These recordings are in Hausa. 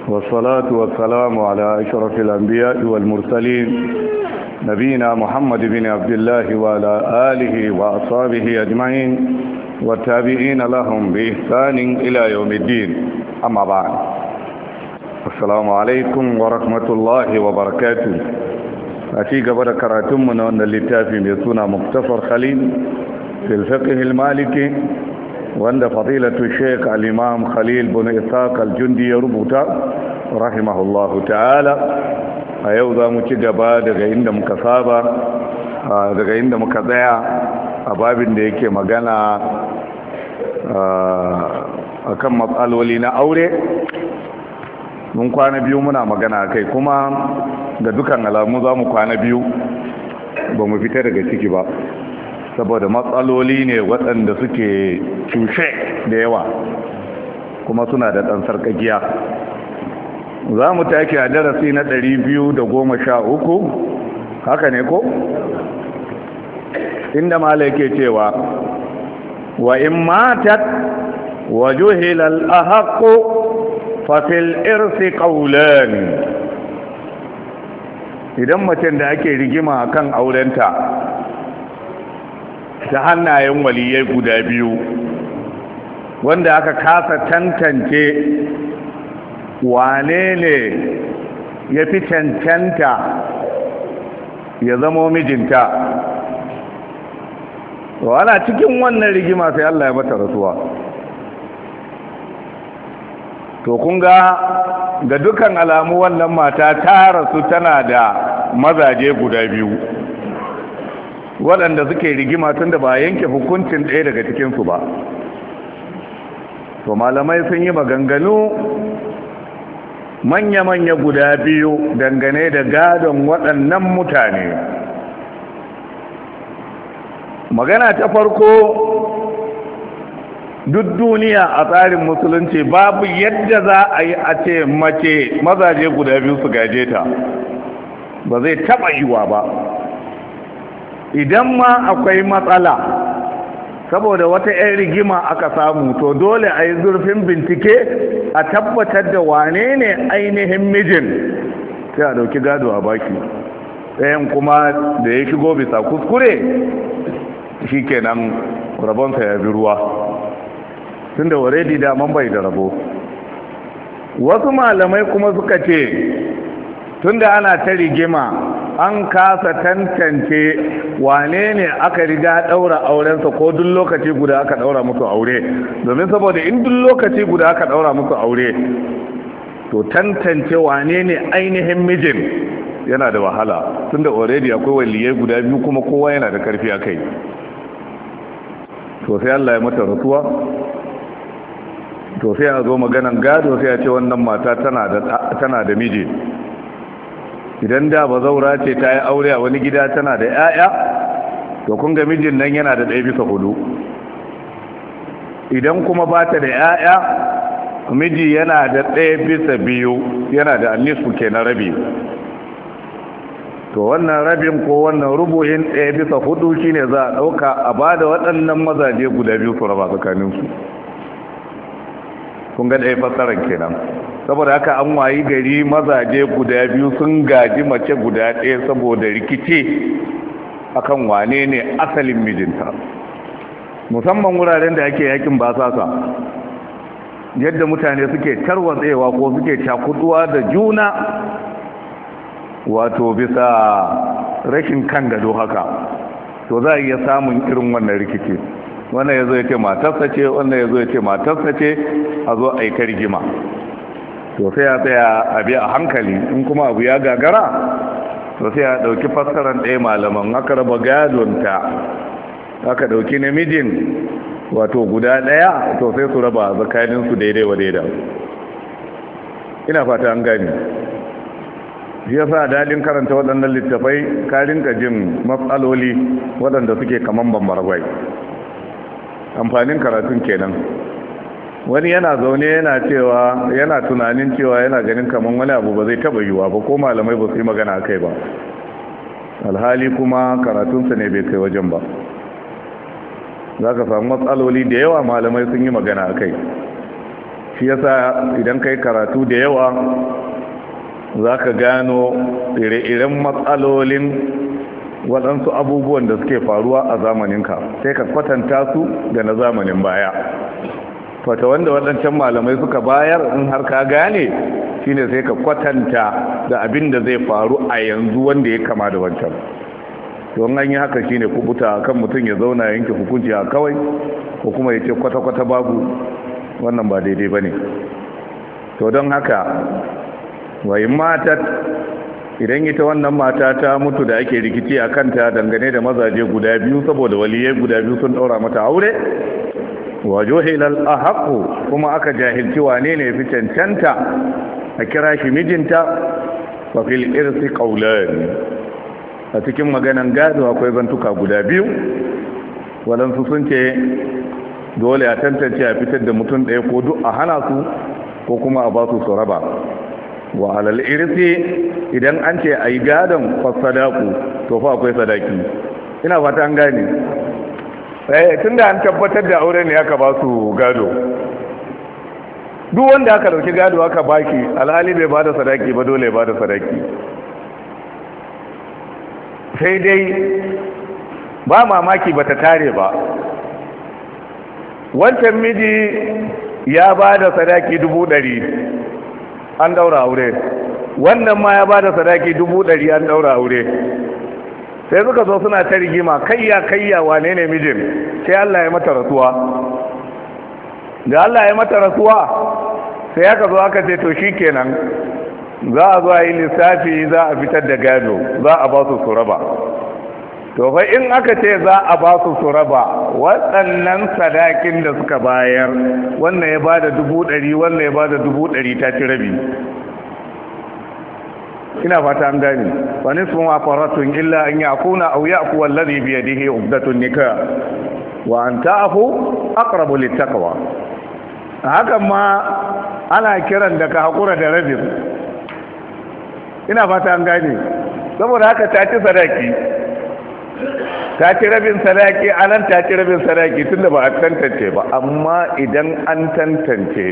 والصلاة والسلام على أشرف الأنبياء والمرسلين نبينا محمد بن عبد الله وعلى آله وأصحابه أجمعين والتابعين لهم بإحسان إلى يوم الدين. أما بعد، السلام عليكم ورحمة الله وبركاته. أتيك بركاتم من أن اللتافي بيسونا مختصر خليل في الفقه المالكي، وأن فضيلة الشيخ الإمام خليل بن إسحاق الجندي يربط رحمه الله تعالى. أيوضا متجبا daga inda muka saba, daga inda muka tsaya a babin da yake magana akan matsaloli na aure. Mun kwana biyu muna magana kai, kuma da dukan alamu za mu kwana biyu ba mu fita daga ciki ba, saboda matsaloli ne waɗanda suke cushe da yawa kuma suna da ɗan sarƙaƙiya. Za mu take a darasi na 213, haka ne ko? Inda mala yake cewa wa in matat wa juhila al-ahqqu fa fil irsi qawlan. Idan macen da ake rigima akan aurenta ta hannayen waliyai guda biyu, wanda aka kasa tantance wane ne ya fi cancanta ya zama mijinta, ana cikin wannan rigima sai Allah ya mata rasuwa. To kun ga dukan alamu wannan mata ta rasu tana da mazaje guda biyu waɗanda suke rigima tun da ba yanke hukuncin ɗaya daga cikinsu ba. To malamai sun yi maganganu manya-manya guda biyu dangane da gadon waɗannan mutane. Magana ta farko, duk duniya a tsarin musulunci babu yadda za a yi a ce mace mazaje guda biyu su gaje ta, ba zai taɓa yiwa ba. Idan ma akwai matsala saboda wata 'yan rigima aka samu, to dole a yi zurfin bincike a tabbatar da wane ne ainihin mijin, sai a dauki gado a baki. Ɗayan kuma da ya shigo bisa kuskure, shi kenan rabonsa ya bi ruwa, tun da waredi daman bai da rabo. Wasu malamai kuma suka ce tun da ana ta rigima an kasa tantance wane ne aka riga daura aurensa ko duk lokaci guda aka daura musu aure, domin saboda in duk lokaci guda aka daura musu aure, to tantance wane ne ainihin mijin yana da wahala, tunda already akwai waliyai guda biyu kuma kowa yana da karfi a kai. To sai Allah ya mata rasuwa, to sai a zo maganan gado, sai a ce wannan mata tana da miji. Idan da ba zaura ce ta yi aure a wani gida tana da 'ya'ya, to kun ga mijin nan yana da 1/4. Idan kuma ba ta da 'ya'ya, miji yana da 1/2, yana da annisu kenan rabi. To wannan rabin ko wannan rubuhin 1/4 shine za a ɗauka a ba da waɗannan mazaje guda biyu su raba tsakaninsu. Kun ga ɗaya fassarar kenan. Saboda haka an wayi gari mazaje guda biyu sun gaji mace guda ɗaya saboda rikici akan wane ne asalin mijinta, musamman wuraren da ake yakin basasa, yadda mutane suke tarwatsewa ko suke cakuduwa da juna, wato bisa rashin kan gado haka, to za a iya samun irin wannan rikici. Wannan ya zo ya ce matarsa ce, wannan ya zo ya ce matarsa ce, a zo a yi ta rigima. To sai ya tsaya a biya a hankali, in kuma abu ya gagara, to sai ya dauki fassarar ɗaya malaman, aka raba gadonta, aka dauki namijin wato guda ɗaya, to sai su raba tsakaninsu daidai wa daidai. Ina fata an gani. Shi yasa daɗin karanta waɗannan littafai ka rinka jin matsaloli waɗanda suke kaman bambarbai. Amfanin karatun kenan. Wani yana zaune yana cewa, yana tunanin cewa yana ganin kaman wani abu ba zai taba yiwa ba, ko malamai ba su yi magana kai ba, alhali kuma karatunsa ne bai kai wajen ba. za ka samu matsaloli da yawa malamai sun yi magana a kai. shi yasa idan kai karatu da yawa za ka gano ire-iren matsalolin waɗansu abubuwan da suke faruwa a zamaninka sai ka kwatanta su da na zamanin baya fata wanda waɗancan malamai suka bayar in har ka gane shine sai ka kwatanta da abin da zai faru a yanzu wanda ya kama da wancan don an yi haka shine kubuta kan mutum ya zauna yanke hukunci a kawai ko kuma ya ce kwata-kwata babu wannan ba daidai ba ne to don haka wayin matat idan ita wannan mata ta mutu da ake rikici a kanta dangane da mazaje guda biyu saboda waliyai guda biyu sun daura mata aure wa juhilal ahaqu kuma aka jahilci wane ne fi cancanta a kira shi mijinta fa fil irsi qawlan a cikin maganan gado akwai zantuka guda biyu wadansu sun ce dole a tantance a fitar da mutum ɗaya ko duk a hana su ko kuma a ba su raba wa alal irsi idan an ce a yi gadon fasadaku to fa akwai sadaki ina fata an gane tun da an tabbatar da aure ne aka ba su gado duk wanda aka dauki gado aka baki alhali bai ba da sadaki ba dole ba da sadaki sai dai ba mamaki ba ta tare ba wancan miji ya ba da sadaki 100 an daura aure wannan ma ya ba da sadaki 100 an daura aure sai suka zo suna ta rigima kayya wane ne mijin sai Allah ya mata rasuwa da Allah ya mata rasuwa sai aka zo aka ce to shikenan za a zo a yi lissafi za a fitar da gado za a ba su raba to fa in aka ce za a ba su raba waɗannan sadakin da suka bayar wannan ya bada 100 wannan ya bada 100 ta ci rabi ina fata an gani wa nisfu ma faratun illa an yakuna aw ya'fu alladhi bi yadihi uqdatun nikah wa an ta'fu aqrabu littaqwa hakan ma ana kiran da ka hakura da rabin ina fata an gani saboda haka ta ci sadaki ta ci rabin sadaki anan ta ci rabin sadaki tunda ba a tantance ba amma idan an tantance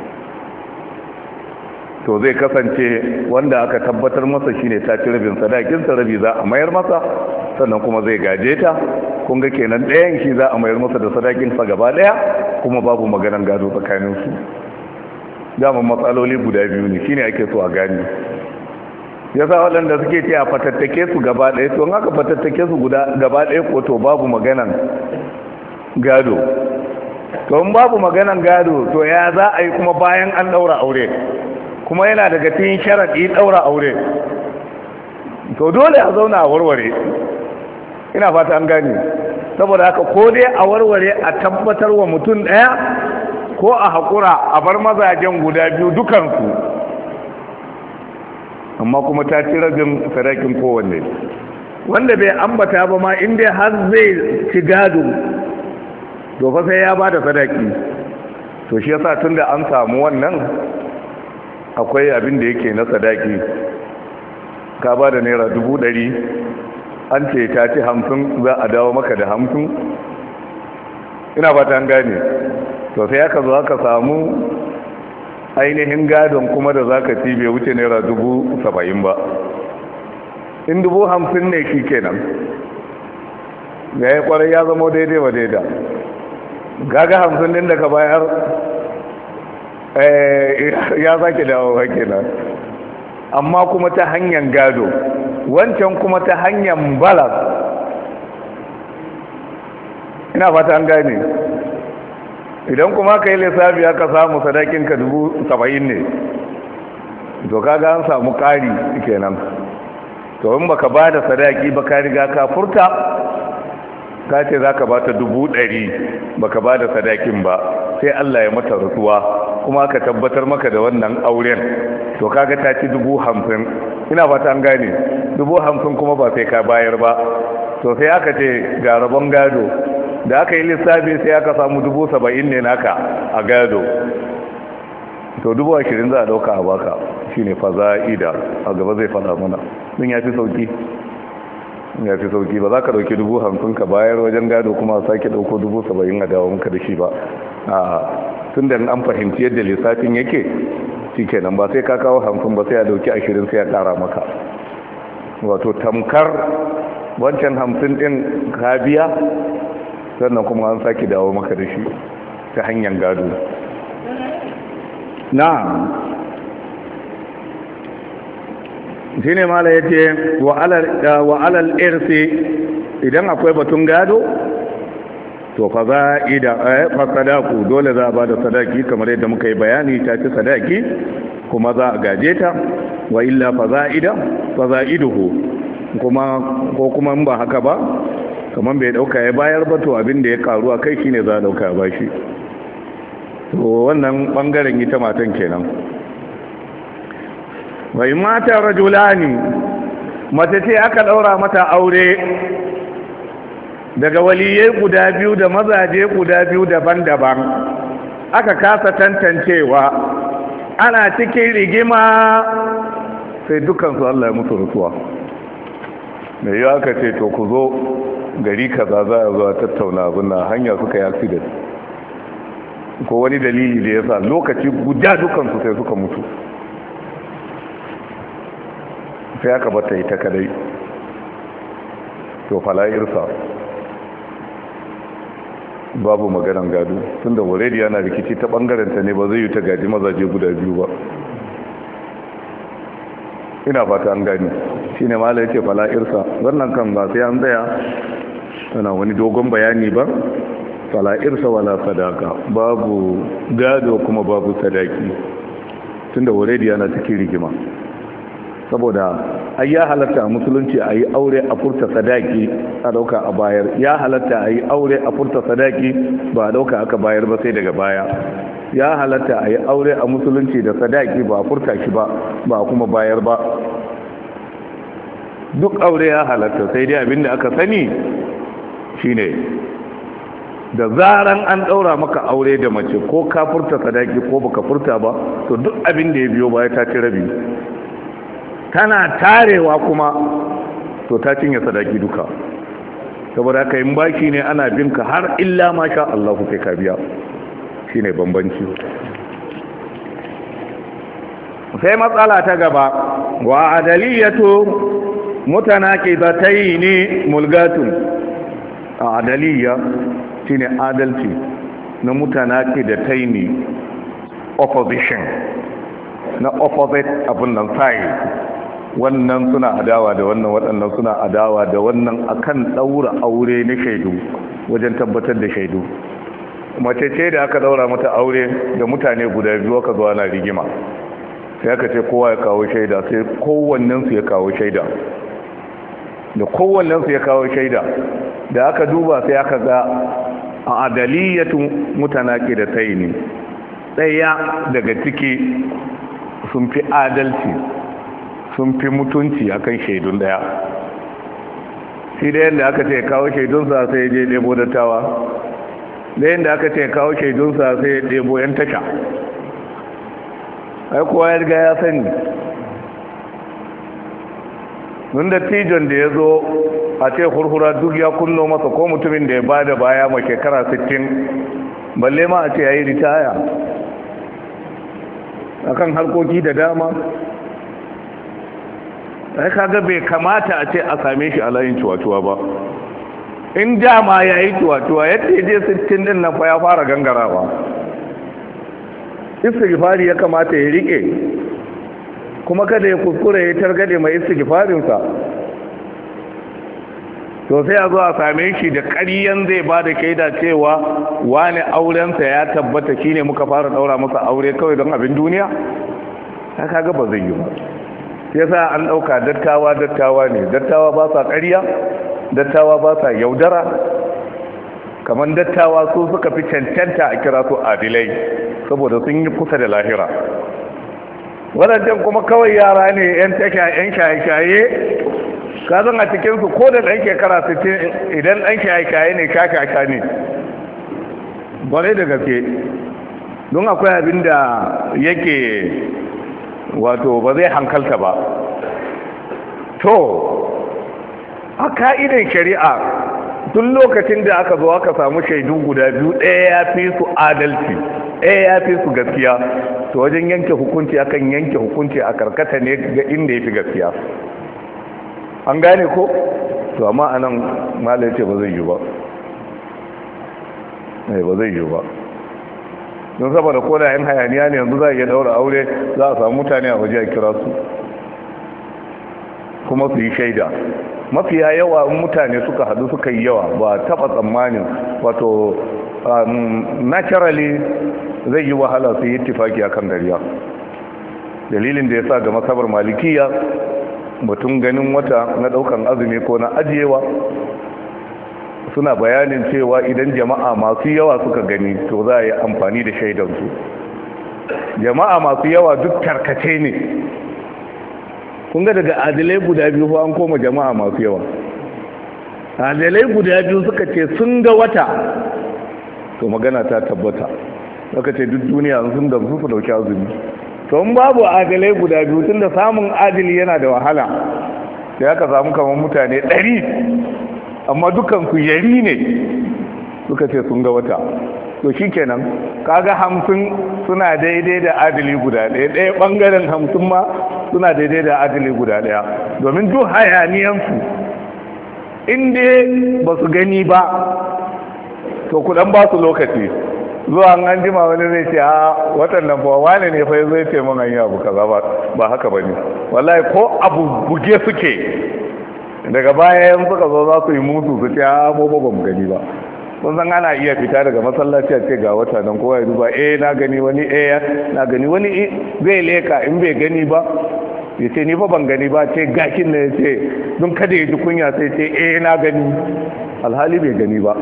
to zai kasance wanda aka tabbatar masa shine ta ci rabin sadakin sa rabi za a mayar masa sannan kuma zai gaje ta kun ga kenan ɗayan shi za a mayar masa da sadakin sa gaba ɗaya kuma babu maganan gado tsakanin su dama matsaloli guda biyu ne shine ake so a gani yasa waɗanda suke ce a fatattake su gaba ɗaya to haka fatattake su gaba ɗaya ko to babu maganan gado to in babu maganan gado to ya za a yi kuma bayan an ɗaura aure kuma yana daga cikin sharaɗi ɗaura aure to dole a zauna a warware ina fata an gane saboda haka ko dai a warware a tabbatar wa mutum ɗaya ko a haƙura a bar mazajen guda biyu dukansu amma kuma ta ci rabin sadakin kowanne wanda bai ambata ba ma inda har zai ci gado to fa sai ya ba da sadaki to shi yasa tunda an samu wannan akwai abin da yake na sadaki ka ba da naira 100 an ce ta ci 50 za a dawo maka da 50 ina ba ta gane to sai aka zo aka samu ainihin gadon kuma da za ka ci bai wuce naira 70,000 ba in 50,000 ne shi kenan ya yi kwarai ya zama daidai wa daida gaga 50 din da ka bayar ya sake dawo kenan amma kuma ta hanyar gado wancan kuma ta hanyar balas ina fata an gane idan kuma ka yi lissafi aka samu sadakinka 70,000 ne to kaga an samu ƙari kenan to in baka ba da sadaki ba ka riga ka furta ka ce za ka ba ta 100,000 baka ba da sadakin ba sai Allah ya mata rasuwa kuma aka tabbatar maka da wannan auren to kaga ta ci 50,000 ina fata an gane 50,000 kuma ba sai ka bayar ba to sai aka ce ga rabon gado da aka yi lissafi sai aka samu 70,000 ne naka a gado to 20,000 za a dauka a baka shine faza'ida a gaba zai fada mana din ya fi sauki ba za ka dauki 50,000 ka bayar wajen gado kuma sake dauko 70,000 a dawo maka da shi ba tun da an fahimci yadda lissafin yake shi kenan ba sai ka kawo 50 ba sai a dauki 20 sai ya kara maka wato tamkar wancan 50 din ka biya sannan kuma an saki dawo maka da shi ta hanyar gado na shi ne mala ya ce wa alal irsi idan akwai batun gado to fa sadaku dole za a ba da sadaki kamar yadda muka yi bayani ta ci sadaki kuma za a gaje ta wa illa fa za'iduhu ko kuma in ba haka ba kamar bai dauka ya bayar ba to abin da ya karu a kai shine za a dauka ba shi to wannan bangaren ita matan kenan wai mata rajulani mace ce aka daura mata aure daga waliyai guda biyu da mazaje guda biyu daban-daban aka kasa tantancewa ana cikin rigima sai dukansu Allah ya mutu rutuwa mai yi aka ce to ku zo gari kaza za a zuwa tattauna abin na hanya suka yi accident ko wani dalili da ya sa lokaci guda dukansu sai suka mutu sai aka bata ita kadai to fala'irsa babu maganan gado tunda already yana rikici ta bangarenta ne ba zai yi ta gaji mazaje guda biyu ba ina fata an gani shine mala yace fala'irsa wannan kan ba sai an tsaya tana wani dogon bayani ba fala'irsa wala sadaka babu gado kuma babu sadaki tunda already yana cikin rigima saboda ai ya halatta a musulunci a yi aure a furta sadaki a dauka a bayar ya halatta a yi aure a furta sadaki ba a dauka aka bayar ba sai daga baya ya halatta a yi aure a musulunci da sadaki ba a furta shi ba ba kuma bayar ba duk aure ya halatta sai dai abinda aka sani shine da zaran an daura maka aure da mace ko ka furta sadaki ko baka furta ba to duk abinda ya biyo baya ta ci rabi tana tarewa kuma to ta cinye sadaki duka saboda haka yin baki ne ana binka har illa masha Allah kai ka biya shine bambanci sai matsala ta gaba wa adaliyatu mutanaqidatayn mulgatun adaliya shine adalci na mutanaqidatayn opposition na opposite abun nan side wannan suna adawa da wannan waɗannan suna adawa da wannan akan daura aure na shaidu wajen tabbatar da shaidu mace ce da aka daura mata aure da mutane guda biyu aka zo ana rigima sai aka ce kowa ya kawo shaida sai kowannen su ya kawo shaida da kowannen su ya kawo shaida da aka duba sai aka ga adaliyatu mutanaqidatayn daya daga ciki sun fi adalci sun fi mutunci akan shaidun daya shi da yadda aka ce kawo shaidunsa sai ya je ɗebo dattawa da yadda aka ce kawo shaidunsa sai ya ɗebo yan tasha ai kowa ya riga ya sani nun da tijon da ya zo a ce hurhura duk ya kunno masa ko mutumin da ya ba da baya ma shekara 60 balle ma a ce ya yi ritaya akan harkoki da dama ai kaga bai kamata a ce a same shi a layin ciwatuwa ba in dama ya yi ciwatuwa yadda ya je 60 din nan fa ya fara gangarawa istighfari ya kamata ya rike kuma kada ya kuskure ya targade mai istighfarinsa to sai a zo a same shi da ƙaryan zai ba da shaida cewa wani aurensa ya tabbata shine muka fara daura masa aure kawai don abin duniya ta kaga ba zai yi ba yasa an dauka dattawa ne dattawa ba sa ƙarya dattawa ba sa yaudara kamar dattawa su suka fi cancanta a kira su adilai saboda sun yi kusa da lahira wadannan kuma kawai yara ne yan shaye-shaye ka zan a cikinsu ko da ɗan shekara 60 idan ɗan shaye-shaye ne shaka ne bare da gaske don akwai abin da yake wato ba zai hankalta ba to a ka'idan shari'a tun lokacin da aka zo aka samu shaidu guda biyu, ɗaya ya fi su adalci, ɗaya ya fi su gaskiya, to wajen yanke hukunci akan yanke hukunci a karkata ne ga inda ya fi gaskiya. An gane ko? To amma anan malai ce ba zai yi ba. Ba zai yi ba. Don saboda koda yan hayaniya ne yanzu za a iya daura aure, za a samu mutane a waje a kira su kuma su yi shaida. Mafiya yawa in mutane suka hadu suka yi yawa ba taba tsammanin, wato naturally zai yi wahala su yi ittifaki akan gariya. Dalilin da ya sa ga masabar malikiya mutum ganin wata na daukan azumi ko na ajiyewa, suna bayanin cewa idan jama'a masu yawa suka gani to za a yi amfani da shaidansu. Jama'a masu yawa duk tarkace ne. Kun ga daga adalai guda biyu ko an koma jama'a masu yawa. Adalai guda biyu suka ce sun ga wata, to magana ta tabbata. Suka ce duk duniya sun gamsu su dauki azumi. To in babu adalai guda biyu, tun da samun adali yana da wahala, sai aka samu kamar mutane 100, amma dukansu yari ne suka ce sun ga wata. To shi kenan, kaga 50 suna daidai da adali guda ɗaya, ɗaya ɓangaren 50 ma suna daidai da adali guda ɗaya. Domin duk hayaniyansu inda ba su gani ba, to kudan ba su lokaci zuwa an jima wani zai ce a watan nan fa wane ne fa zai ce mun hanya abu kaza ba haka bane. Wallahi ko abu buge suke, daga bayan suka zo za su yi mutu su ce a mu ba mu gani ba. Kun san ana iya fita daga masallaci a ce ga wata nan kowa ya duba, na gani wani, na gani wani, zai leka in bai gani ba ya ce ni fa ban gani ba, ce gakin na ya ce don kada ya ji kunya sai ce na gani, alhali bai gani ba.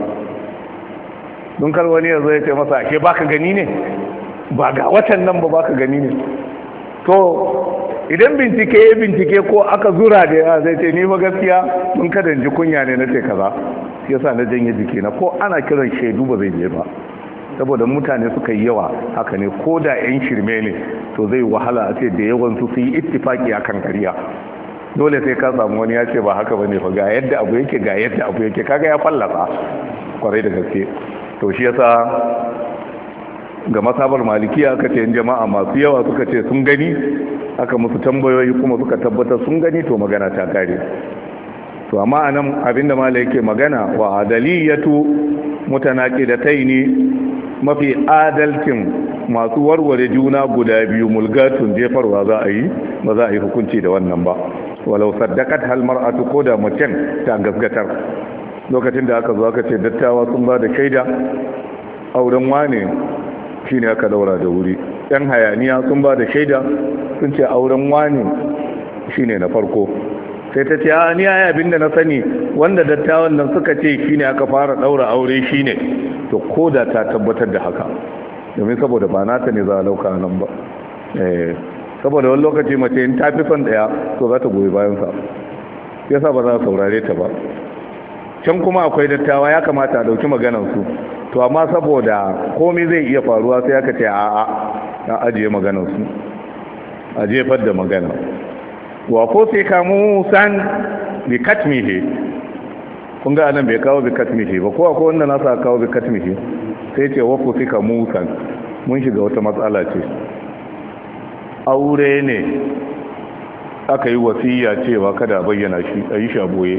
don kar wani ya zo ya ce masa ke baka gani ne, ba ga watan nan ba baka gani ne. To idan bincike ya bincike ko aka zura da yawa zai ce ni fa gaskiya mun kada ji kunya ne na ce kaza, yasa na janye jiki na, ko ana kiran shaidu ba zai je ba, saboda mutane suka yi yawa. Haka ne, ko da yan shirme ne to zai wahala a ce da yawan su yi ittifaki akan kariya. Dole sai ka samu wani ya ce ba haka bane fa, ga yadda abu yake, ga yadda abu yake, kaga ya fallasa kwarai da gaske. To shi yasa ga masabar malikiya aka ce jama'a masu yawa suka ce sun gani, aka musu tambayoyi kuma suka tabbatar sun gani, to magana ta kare. To amma anan abinda malai yake magana, wa adaliyatu mutanaqidataini, mafi adalcin masu warware juna guda biyu, mulgatun jefarwa za a yi, ba za a yi hukunci da wannan ba. Walau saddaqat hal mar'atu, ko da mutum ta gaskatar. Lokacin da aka zo aka ce dattawa sun ba da shaida auren wane shine aka daura da wuri, yan hayaniya sun ba da shaida sun ce auren wane shine na farko, sai ta ce a ni ai abinda na sani wanda dattawan nan suka ce shine aka fara daura aure shine, to koda ta tabbatar da haka, domin saboda ba nata ne za a lauka nan ba. Saboda wani lokaci mace in ta fi son daya to za ta goyi bayan sa, yasa ba za a saurare ta ba. Can kuma akwai dattawa ya kamata a dauki maganar su, to amma saboda komai zai iya faruwa sai aka ce a'a a ajiye maganar su, a jefar da magana. Wa ko sai kamu san bi katmihi, kun ga anan bai kawo bi katmihi ba, ko akwai wanda nasa kawo bi katmihi, sai ce wa ko sai kamu san, mun shiga wata matsala ce. Aure ne aka yi wasiya cewa kada bayyana shi, a yi shaboye.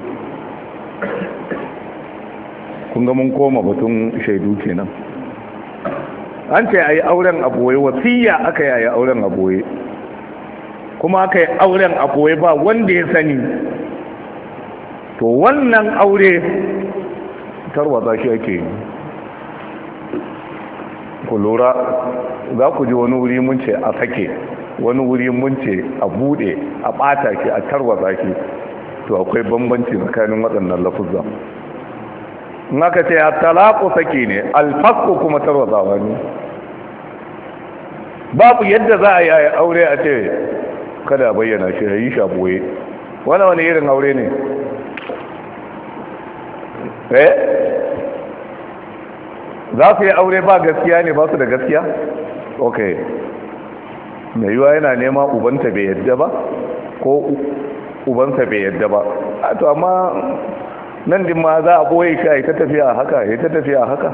Kun ga mun koma batun shaidu kenan. An ce a yi auren aboye, wasiya aka yi a yi auren aboye, kuma aka yi auren aboye ba wanda ya sani. To wannan aure tarwatsa shi ake yi. Ku lura, za ku ji wani wuri mun ce a sake, wani wuri mun ce a bude, a bata shi, a tarwatsa shi. To akwai bambanci tsakanin waɗannan lafuzza. In aka ce ya talaku sake ne, alfasku kuma tarwatsawa ne. Babu yadda za a yi aure a ce kada bayyana shi, ya yi shaboye. Wani irin aure ne? Za su yi aure ba gaskiya ne, ba su da gaskiya? Ok. Mai yiwa yana nema ubanta bai yadda ba, ko ubansa bai yadda ba. To amma nan din ma za a boye shi a ta tafiya haka ya ta tafiya haka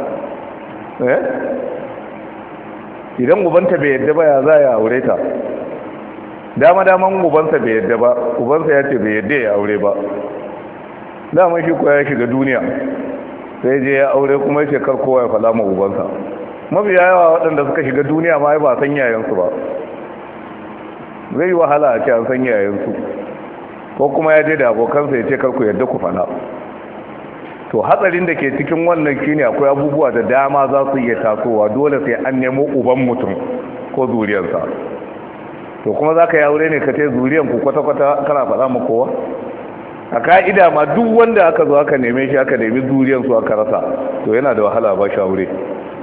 idan ubanta bai yadda ba ya za ya aure ta daman ubansa bai yadda ba ubansa ya ce bai yadda ya aure ba daman shi kuwa ya shiga duniya sai je ya aure kuma ya kar kowa ya fada ma ubansa mafi yawa waɗanda suka shiga duniya ma ba san yayansu ba zai yi wahala a ce an san yayansu ko kuma ya je da abokansa ya ce kar ku yadda ku fada to hatsarin da ke cikin wannan shine akwai abubuwa da dama za su iya tasowa dole sai an nemo uban mutum ko zuriyarsa to kuma za ka yi aure ne ka ce zuriyan ku kwata-kwata kana faɗa ma kowa a ka'ida ma duk wanda aka zo aka neme shi aka nemi zuriyansu aka rasa to yana da wahala ba shi aure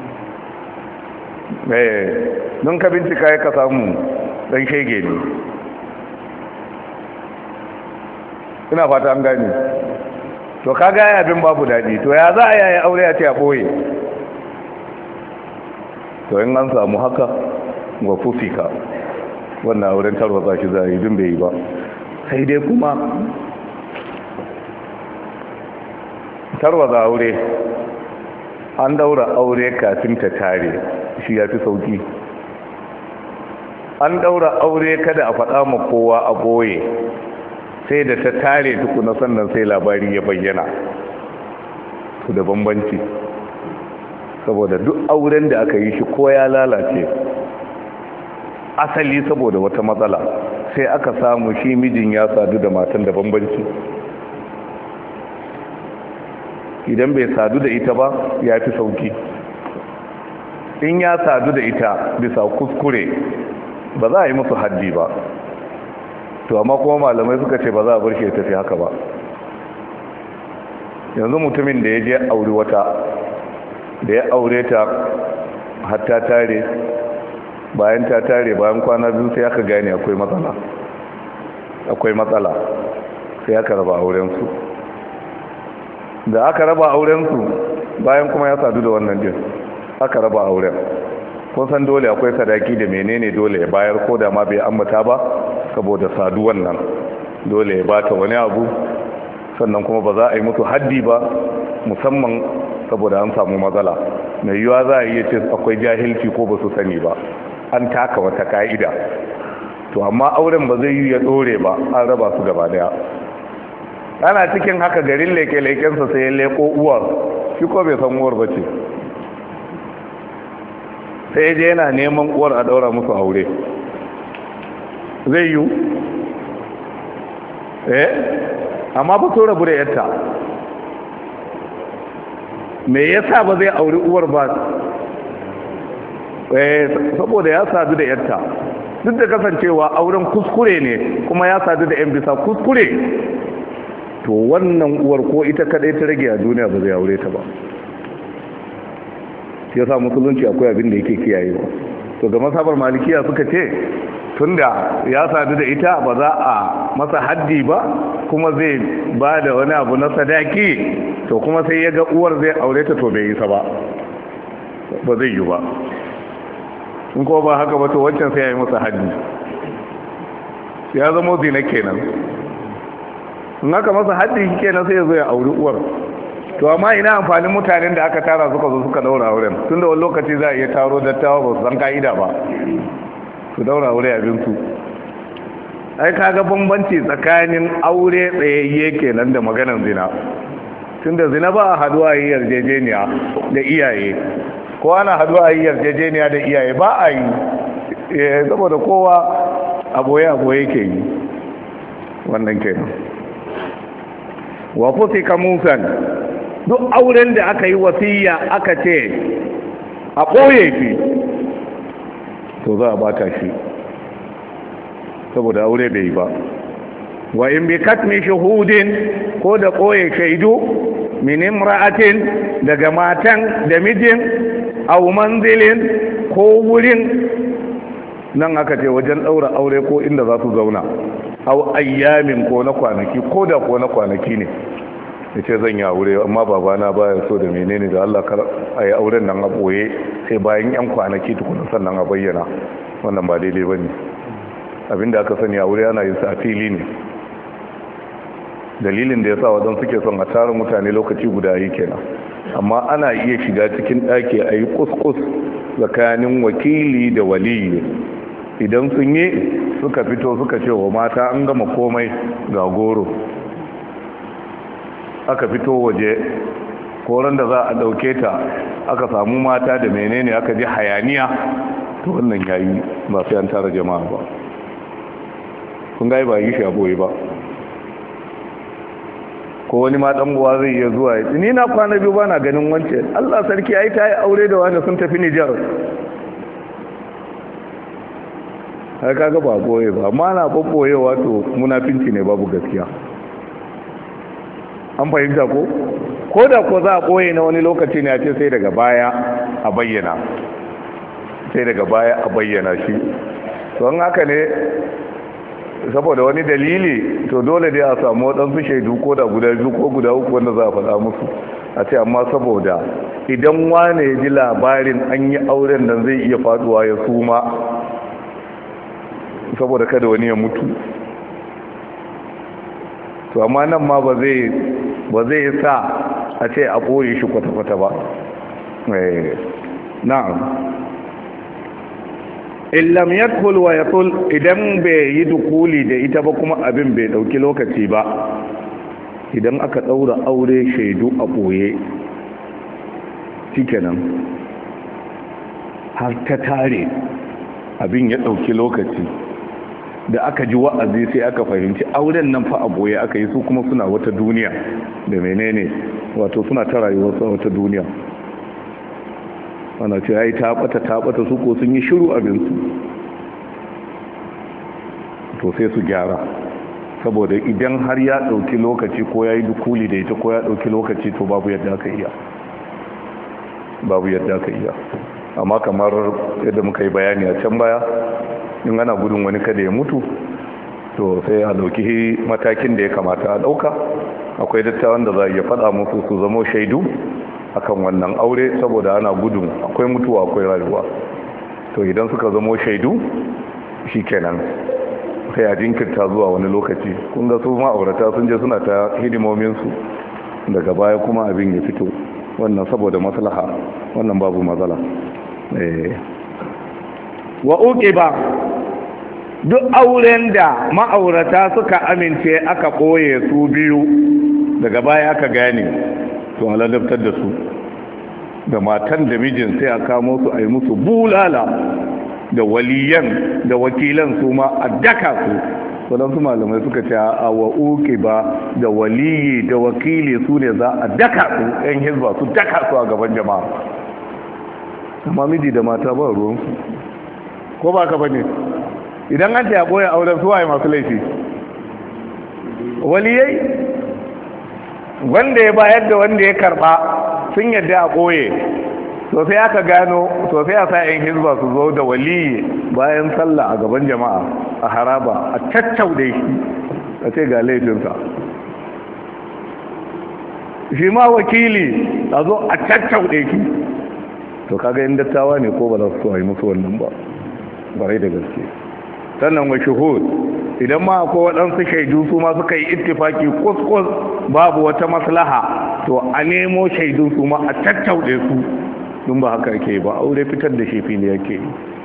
don ka bincika ya ka samu ɗan shege ne ina fata an gani to ka gaya abin babu daɗi to ya za a yaya aure a ce a ɓoye to in an samu haka wa fusika wannan auren tarwatsa shi za a yi dun bai yi ba sai dai kuma tarwatsa aure an daura aure kafin ta tare shi ya fi sauki an daura aure kada a faɗa ma kowa a ɓoye sai da ta tare tukuna sannan sai labari ya bayyana su da bambanci saboda duk auren da aka yi shi ko ya lalace asali saboda wata matsala sai aka samu shi mijin ya sadu da matan da bambanci idan bai sadu da ita ba ya fi sauki in ya sadu da ita bisa kuskure ba za a yi musu haddi ba to amma kuma malamai suka ce ba za a bar shi ya tafi haka ba yanzu mutumin da ya je aure wata da ya aure ta hatta tare bayan ta tare bayan kwana biyu sai aka gane akwai matsala sai aka raba aurensu da aka raba aurensu bayan kuma ya sadu da wannan din aka raba auren kun san dole akwai sadaki da menene dole ya bayar ko da ma bai ambata ba saboda saduwan nan dole ya bata wani abu sannan kuma ba za a yi musu haddi ba musamman saboda an samu matsala mai yiwuwa za a iya ce akwai jahilci ko ba su sani ba an taka wata ka'ida to amma auren ba zai yi ya dore ba an raba su gaba daya ana cikin haka garin leke-lekensa sai ya leko uwar shi ko bai san uwar ba ce sai je yana neman uwar a daura musu aure zai yi amma ba so rabu da yarta me yasa ba zai auri uwar ba saboda ya sadu da yarta duk da kasancewa auren kuskure ne kuma ya sadu da yan bisa kuskure to wannan uwar ko ita kadai ta rage a duniya ba zai aure ta ba ya sa musulunci akwai abin da yake kiyayewa to ga masabar malikiya suka ce tunda ya sadu da ita ba za a masa haddi ba kuma zai ba da wani abu na sadaki to kuma sai ya ga uwar zai aure ta to bai yi sa ba zai yi ba in ko ba haka ba to wancan sai ya yi masa haddi ya zama zina kenan in aka masa haddi kenan sai ya zo ya auri uwar to amma ina amfanin mutanen da aka tara suka zo suka daura auren tunda wani lokaci za a iya taro dattawa ba su san ka'ida ba su daura aure abinsu ai kaga bambanci tsakanin aure tsayayye kenan da maganar zina tunda zina ba a haduwa yi yarjejeniya da iyaye ko ana haduwa yi yarjejeniya da iyaye ba a yi saboda kowa aboye ke yi wannan kenan wa fusika musan duk auren da aka yi wasiya aka ce a ɓoye shi to za a bata shi saboda aure bai yi ba wa in bi katmi shuhudin ko da ɓoye shaidu min imra'atin daga matan da mijin aw manzilin ko wurin nan aka ce wajen ɗaura aure ko inda za su zauna aw ayyamin ko na kwanaki ko da ko na kwanaki ne ya ce zan yi aure amma babana baya so da menene da Allah kar a yi auren nan a ɓoye sai bayan yan kwanaki tukuna sannan a bayyana wannan ba daidai ba ne abinda aka sani aure ana yin sa a fili ne dalilin da ya sa waɗansu suke son a tara mutane lokaci guda yi kenan. Amma ana iya shiga cikin ɗaki a yi kuskus tsakanin wakili da waliyi. Idan sun yi suka fito suka ce wa mata an gama komai ga goro, aka fito waje koran da za a ɗauke ta aka samu mata da menene aka ji hayaniya, to wannan yayi ba sai an tara jama'a ba. kun ga ba yi shi a boye ba. Ko wani ma dan uwa zai iya zuwa ya ni na kwana biyu bana ganin wance, Allah sarki ai ta yi aure da wani sun tafi Nijar. Har kaga ba boye ba, amma na babboyewa to munafinci ne, babu gaskiya. An fahimta ko da ko za a boye na wani lokaci ne a ce sai daga baya a bayyana, sai daga baya a bayyana shi. Don haka ne saboda wani dalili to dole dai a samu waɗansu shaidu ko da guda biyu ko guda uku wanda za a faɗa musu a ce amma saboda idan wane ya ji labarin an yi auren nan zai iya faduwa ya suma, saboda kada wani ya mutu. To amma nan ma ba zai sa a ce a ɓoye shi kwata-kwata ba. Na'am. Illam yadkhul wa yatul, idan bai yi dukuli da ita ba kuma abin bai dauki lokaci ba, idan aka daura aure shaidu a boye shikenan har ta tare abin ya dauki lokaci da aka ji wa'azi sai aka fahimci auren nan fa a boye aka yi, su kuma suna wata duniya da menene, wato suna ta rayuwar wata duniya. ana ce ai ta bata su ko sun yi shiru abinsu, to sai su gyara. Saboda idan har ya dauki lokaci ko ya yi dukuli da ita ko ya dauki lokaci to babu yadda aka iya. Amma kamar yadda muka yi bayani a can baya, in ana gudun wani kada ya mutu to sai a dauki matakin da ya kamata a dauka. Akwai dattawan da za a iya faɗa musu su zamo shaidu akan wannan aure, saboda ana gudun akwai mutuwa akwai rayuwa. To idan suka zamo shaidu shikenan sai a jinkirta zuwa wani lokaci. kun ga su ma'aurata sun je suna ta hidimominsu, daga baya kuma abin ya fito, wannan saboda maslaha, wannan babu matsala. Wa uqiba, duk auren da ma'aurata suka amince aka koye su biyu daga baya aka gane, to halalabtar da su da matan da mijin sai a kamo su a yi musu bulala, da waliyan da wakilan su ma a daka su. waɗansu malamai suka ce a wa uke ba da waliyi da wakili su ne za a daka su, yan hizba su daka su a gaban jama'a. amma miji da mata ba ruwansu, ko ba ka bane? idan an ce a ɓoye auren su waye masu laifi? waliyai, wanda ya bayar da wanda ya karba sun yadda a ɓoye. to sai aka gano, to sai a sa yan hizba su zo da waliyi bayan sallah a gaban jama'a a haraba a caccaude shi a ce ga laifinsa. shi ma wakili a zo a caccaude shi. to kaga yin dattawa ne ko ba za su yi musu wannan ba, barai da gaske. sannan wa shuhud, idan ma akwai waɗansu shaidu su ma suka yi ittifaki kuskus babu wata maslaha, to a nemo shaidu su ma a caccaude su. dun ba haka yake ba, aure fitar da shi fili yake.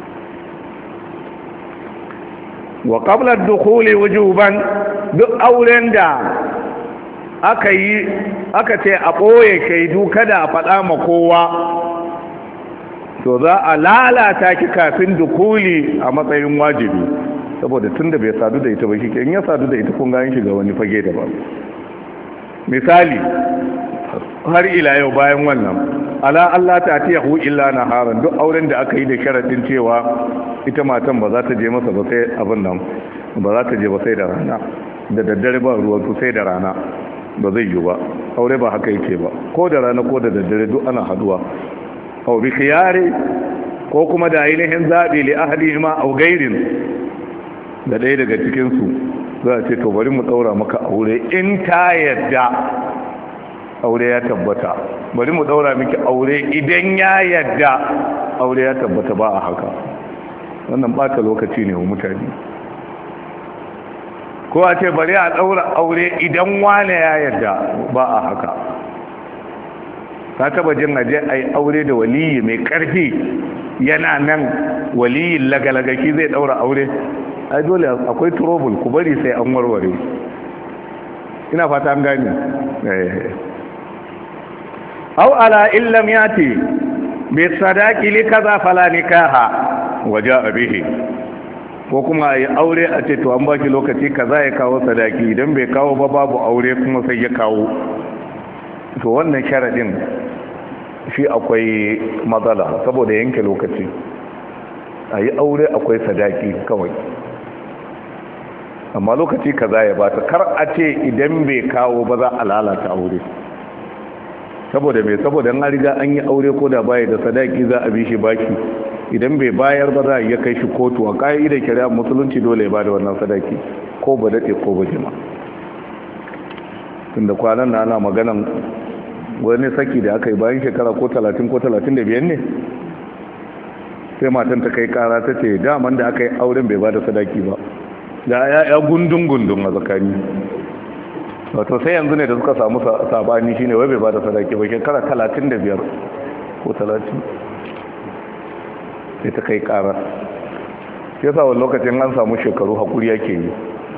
wa qabla ad-dukhuli wujuban, duk auren da aka ce a ɓoye shaidu kada a faɗa ma kowa, to za a lalata ki kafin dukuli a matsayin wajibi. saboda tun da bai sadu da ita ba shi in ya sadu da ita kun gani shiga wani fage daban. Misali, har ila yau bayan wannan, ala Allah ta tiyahu illa naharan, duk auren da aka yi da sharadin cewa ita matan ba za ta je masa ba sai abin nan, ba za ta je ba sai da rana, da daddare ba ruwan su sai da rana, ba zai yi ba. aure ba haka yake ba, ko da rana ko da daddare duk ana haduwa. au bi khiyari, ko kuma da ainihin zabi li ahlihima au gairin, da ɗaya daga cikinsu za a ce to bari mu ɗaura maka aure in ta yadda aure ya tabbata, bari mu ɗaura miki aure idan ya yadda aure ya tabbata. ba a haka, wannan ɓata lokaci ne wa mutane. ko a ce bari a ɗaura aure idan wane ya yarda, ba a haka. ka taba jin aje a yi aure da waliyi mai ƙarfi yana nan waliyin lagalagaki zai ɗaura aure? ai dole akwai trouble, ku bari sai an warware. ina fata an gani. au ala illam yati bi sadaqi li kaza fala nikaha waja bihi, ko kuma yi aure a ce to an baki lokaci kaza ya kawo sadaki, idan bai kawo ba babu aure kuma sai ya kawo. to wannan sharadin shi akwai matsala saboda yanke lokaci. a yi aure akwai sadaki kawai, amma lokaci kaza ya bata, kar a ce idan bai kawo ba za a lalata aure. saboda mai, saboda an riga an yi aure ko da baya da sadaki za a bi shi baki, idan bai bayar ba za a iya kai shi kotu. a ka'idar shari'a musulunci dole ya bada wannan sadaki, ko ba daɗe ko ba jima. tunda kwanan na ana maganan wani saki da aka yi bayan shekara ko 30 ko 35 ne, sai matan ta kai kara ta ce daman da aka yi auren bai bada sadaki ba, da ya gundun a tsakani. wato sai yanzu ne da suka samu sabani shine wai bai bada sadaki ba, shekara 35 ko 30 sai ta kai kara. yasa wani lokacin an samu shekaru hakuri yake yi.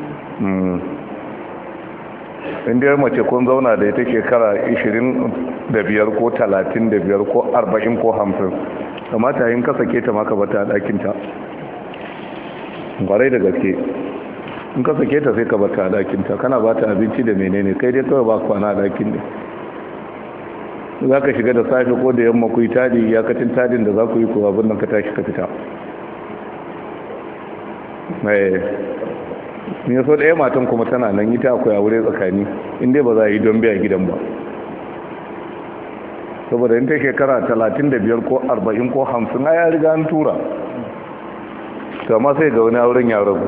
inda ya mace kun zauna da ita shekara 25 ko 35 ko 40 ko 50, kamata yin ka sake ta maka bata a ɗakinta ƙwarai da gaske. in ka sake ta sai ka bata a ɗakinta, kana ba ta abinci da menene, kai dai kawai ba kwana a ɗakin ne. za ka shiga da safe ko da yamma ku yi tadi, iyakacin tadin da za ku yi kuwa abin nan ka tashi ka fita. ne so ɗaya matan kuma tana nan ita akwai aure tsakani, inda ba za a yi don biya gidan ba. saboda in ta shekara 35 ko 40 ko 50 ya riga an tura, kama sai ga wani auren ya rabu.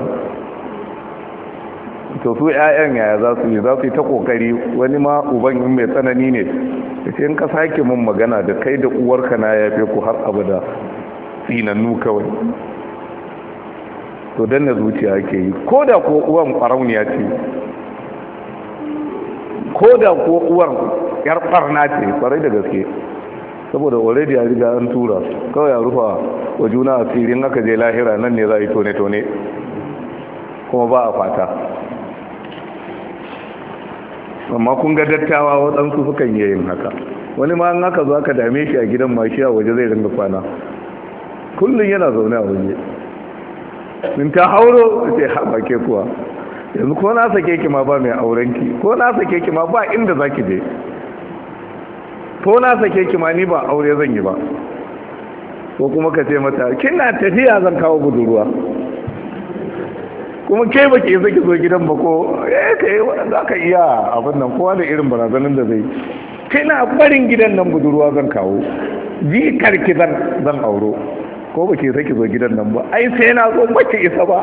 to su 'ya'yan yaya za su yi ta kokari. wani ma uban in mai tsanani ne da ce in ka sake mun magana da kai da uwarka na yafe ku har abada, tsinannu kawai. to danna zuciya ake yi, ko da ko uwan farauniya ce, ko da ko uwar yar barna ce, kwarai da gaske. saboda already ya riga an tura, kawai ya rufa wa juna asirin aka je lahira, nan ne za a yi tone-tone kuma ba a fata. amma kun ga dattawa waɗansu sukan yi yin haka. wani ma an haka zo aka dame shi a gidan mashi a waje zai ringa kwana, kullum yana zaune a waje. in ta hauro ce haɓa ke kuwa, yanzu ko na sake ki ma ba mai aurenki, ko na sake ki ma ba inda za ki je, ko na sake ki ma ni ba aure zan yi ba. ko kuma ka ce mata kina tafiya zan kawo budurwa, kuma ke ba ke zaki zo gidan ba, ko kai za ka iya abin nan, kowa da irin barazanin da zai. kina barin gidan nan budurwa zan kawo, ji karki zan auro, ko ba ke saki zo gidan nan ba, ai sai na zo bace isa ba.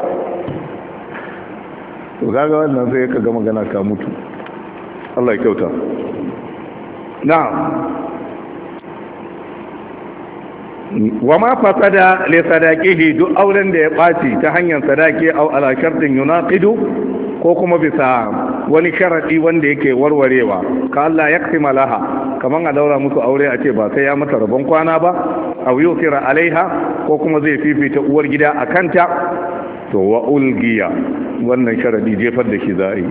to kaga wannan sai ka ga magana ka mutu. Allah ya kyauta. na'am. wa ma fasada li sadaqihi, duk auren da ya baci ta hanyar sadaki au ala shartin yunaqidu, ko kuma bisa wani sharadi wanda yake warwarewa, ka Allah yaksima laha, kaman a daura musu aure a ce ba sai ya mata rabon kwana ba, aw yusira alaiha, ko kuma zai fifita uwar gida a kanta. to wa ulgiya, wannan sharadi jefar da shi za a yi.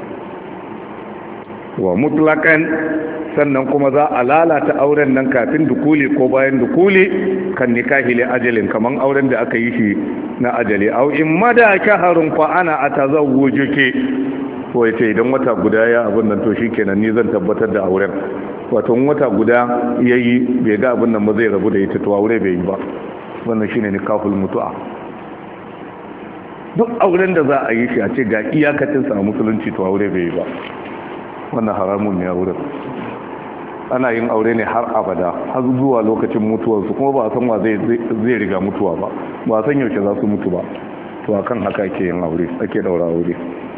wa mutlaqan, sannan kuma za a lalata auren nan kafin dukuli ko bayan dukuli, kan nikahi li ajalin, kaman auren da aka yi shi na ajali. au in mada shaharun fa ana atazawwujuki, to yace idan wata guda ya abin nan to shikenan ni zan tabbatar da auren. wato wata guda yayi bai ga abin nan ba zai rabu da ita, to aure bai yi ba. wannan shine nikahul mutu'a. duk auren da za a yi shi a ce ga iyakacin sa musulunci, to aure bai yi ba. wannan haramun ne auren. ana yin aure ne har abada, har zuwa lokacin mutuwarsu, kuma ba a san wa zai riga mutuwa ba, ba a san yaushe za su mutu ba. to akan haka ake yin aure, ake daura aure.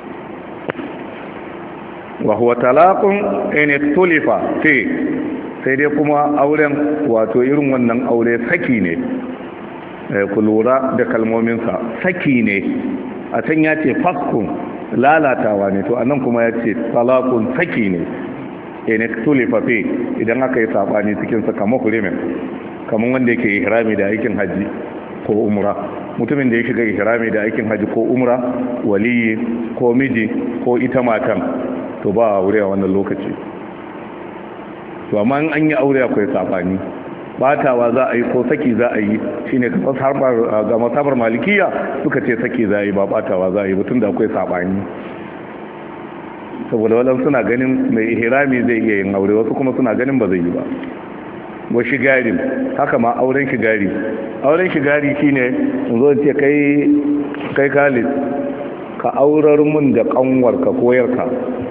wa huwa talaqun in tulifa fi, sai dai kuma auren wato irin wannan aure saki ne. ku lura da kalmominsa, saki ne. a can ya ce faskun, lalatawa ne, to anan kuma ya ce talaqun saki ne ene tulifafe idan aka yi sabani cikin sa kamar hurimin, kamar wanda yake ihrami da aikin haji ko umra. Mutumin da ya shiga ihrami da aikin haji ko umra, waliyi ko miji ko ita matan, to ba aure a wannan lokaci. To amma an yi aure akwai sabani, batawa za a yi ko saki za a yi, shine ga masabar malikiya suka ce saki za a yi ba batawa za a yi ba, tunda akwai sabani. Saboda waɗansu suna ganin mai ihrami zai iya yin aure, wasu kuma suna ganin ba zai yi ba. wa shigari haka ma auren shigari shine in zo ce kai Khalid ka aurar mun da kanwarka ko yarka,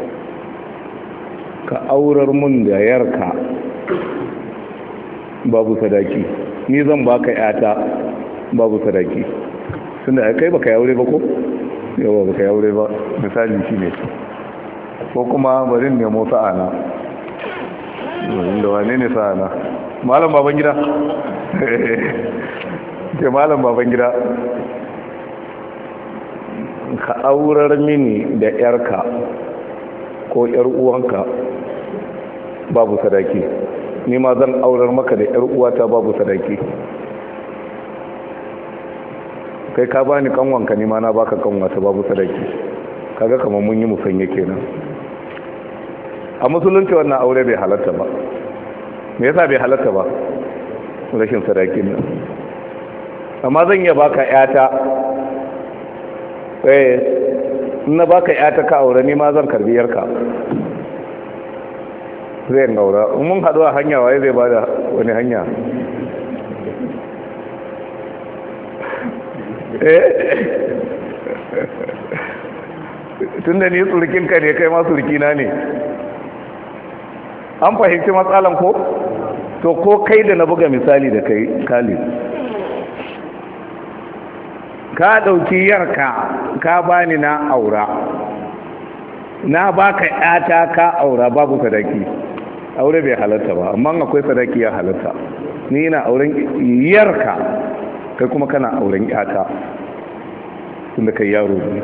ka aurar mun da yarka babu sadaki, ni zan baka yata babu sadaki. Tunda kai baka yi aure ba ko yawa baka yi aure ba, misali shine. Ko kuma bari ne mu sa'ana, inda wane ne sa'ana, malam baban gida ke malam baban gida, ka aurar mini da yarka ko yar uwanka babu sadaki, ni ma zan aurar maka da yar uwata babu sadaki. Kai ka bani kanwanka, ni ma na baka kanwata babu sadaki. Kaga kamar mun yi musanye kenan. A musulunci wannan aure bai halatta ba. Me yasa bai halatta ba? Rashin sadakin nan. Amma zan iya baka yata, na baka yata ka aure, ni ma zan karbi yarka. Zai gaura. Mun haɗu a hanya, waye zai bada wani hanya? Tun da ni surkinka ne, kai ma surkina ne. An fahimci matsalan ko? To ko kai da na buga misali da kai Khalid, ka ɗauki yarka ka bani na aura, na baka yata ka aura babu sadaki, aure bai halatta ba. Amma akwai sadaki ya halatta. Ni ina auren yarka, kai kuma kana auren yata, tunda kai yaro ne.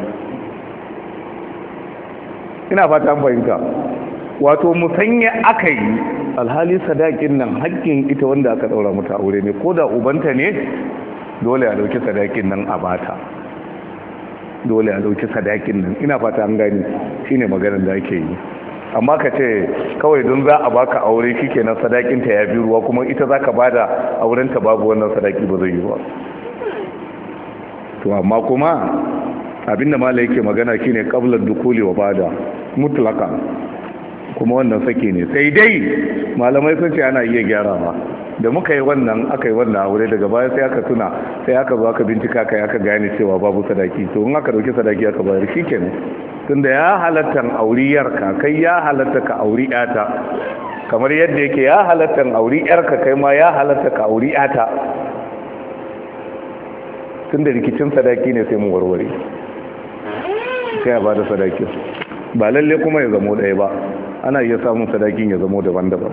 Ina fata an fahimta. Wato musanya aka yi, alhali sadakin nan haƙƙin ita wanda aka ɗaura mata aure ne, ko da ubanta ne dole a ɗauki sadakin nan a bata, dole a ɗauki sadakin nan. Ina fata an gani, shine maganar da ake yi. Amma ka ce kawai don za a baka aure shikenan sadakinta ya bi ruwa, kuma ita za ka bada aurenta babu wannan sadaki, ba zai yi ba. To amma kuma abinda mala yake magana shine qabla dukuli wa bada mutlaka, kuma wannan sake ne. Sai dai malamai sun ce ana iya gyarawa. Da muka yi wannan, aka yi wannan aure, daga baya sai aka tuna, sai aka zo aka bincika kai aka gane cewa babu sadaki. To in aka dauki sadaki aka bayar shikenan. Tunda ya halatta auriyarka, kai ya halatta ka auri yata, kamar yadda yake ya halatta auri yarka, kai ma ya halatta ka auri yata. Tunda rikicin sadaki ne sai mu warware, sai a bada sadaki. Ba lalle kuma ya zamo ɗaya ba, ana iya samun sadakin ya zamo daban-daban.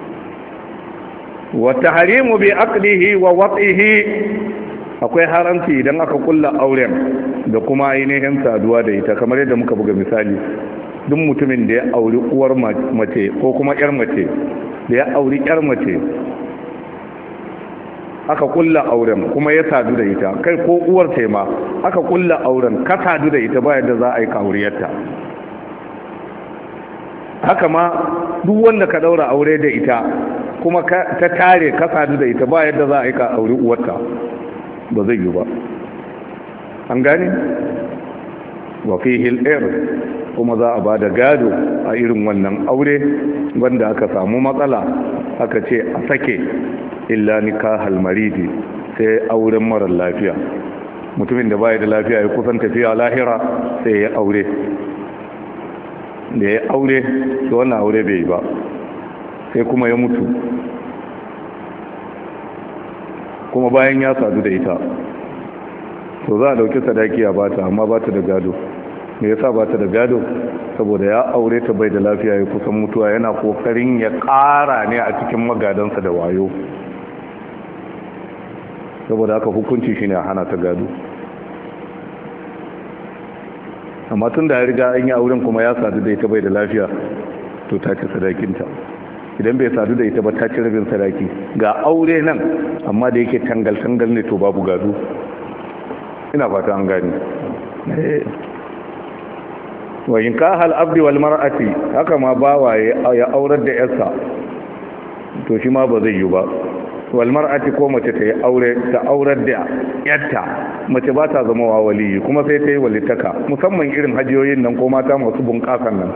Wa tahrimu bi aqlihi wa wat'ihi, akwai haramci idan aka kulla auren da kuma ainihin saduwa da ita, kamar yadda muka buga misali. Duk mutumin da ya auri uwar mace ko kuma yar mace, da ya auri yar mace aka kulla auren kuma ya sadu da ita, kai ko uwar ce ma aka kulla auren ka sadu da ita, ba yadda za a yi ka auriyarta. Haka ma duk wanda ka daura aure da ita kuma ta tare ka sadu da ita, ba yadda za a yi ka auri uwarta, ba zai yi ba. An gane? wa fihi al-ir, kuma za a ba da gado a irin wannan aure wanda aka samu matsala, aka ce a sake, illa nikahal maridi, sai auren marar lafiya. Mutumin da baya da lafiya ya kusan tafiya lahira sai ya aure, da ya aure da wannan aure bai ba, sai kuma ya mutu, kuma bayan ya sadu da ita, to za a dauki sadaki a bata, amma bata da gado. Me yasa bata da gado? Saboda ya aure ta bai da lafiya ya kusan mutuwa, yana kokarin ya ƙara ne a cikin magadansa da wayo. Saboda haka hukunci shine a hana ta gado. amma tun da ya riga an yi auren kuma ya sadu da ita bai da lafiya to ta ci sadakinta. Idan bai sadu da ita ba ta ci rabin sadaki. Ga aure nan amma da yake tangal-tangal ne to babu gado. Ina fata an gani. Wa in ka hal abdi wal mar'ati, haka ma bawa ya aurar da yarsa to shi ma ba zai yi ba. Wal mar'ati ko mace ta yi aure ta aurar da yarta, mace ba ta zama wa waliyi kuma sai ta yi walitaka, musamman irin hajiyoyin nan ko mata masu bunƙasan nan.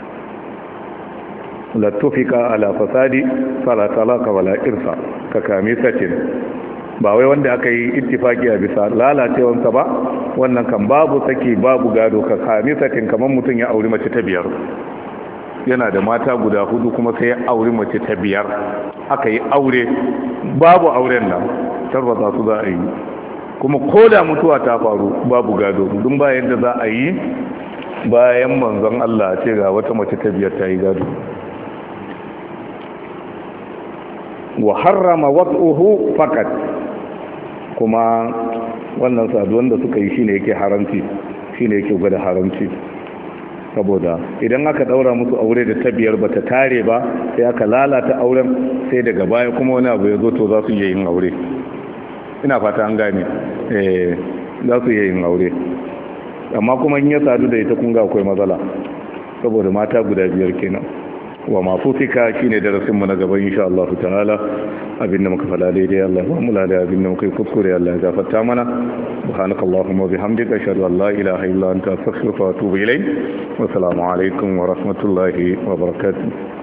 La tufika ala fasadi fala talaka wala irsa ka kami satin, ba wai wanda aka yi ittifaki a bisa lalacewansa ba, wannan kan babu saki babu gado. Ka kami satin kamar mutum ya auri mace ta 5, yana da mata guda 4 kuma sai ya auri mace ta 5, aka yi aure babu auren nan, tarwata su za a yi, kuma ko da mutuwa ta faru babu gado. dun bayan da za a yi bayan manzon Allah ce ga wata mace ta 5 ta yi gado. wa harrama wat'uhu faqat, kuma wannan saduwan da suka yi shine yake haramci, shine yake gwada haramci. Saboda idan aka daura musu aure da ta 5 bata tare ba, sai aka lalata auren, sai daga baya kuma wani abu ya zo, to za su iya yin aure. Ina fata an gane, za su iya yin aure. Amma kuma in ya sadu da ita kun ga akwai matsala, saboda mata guda 5 kenan. Wa mafusika shine darasin mu na gaba insha Allah ta'ala. Abinda muka fada daidai Allah ba mu lada, abinda muka yi kuskure Allah ya gafarta mana. Subhanakallahumma wa bihamdika ashhadu an la ilaha illa anta astaghfiruka wa atubu ilayk. Wa assalamu alaikum wa rahmatullahi wa barakatuh.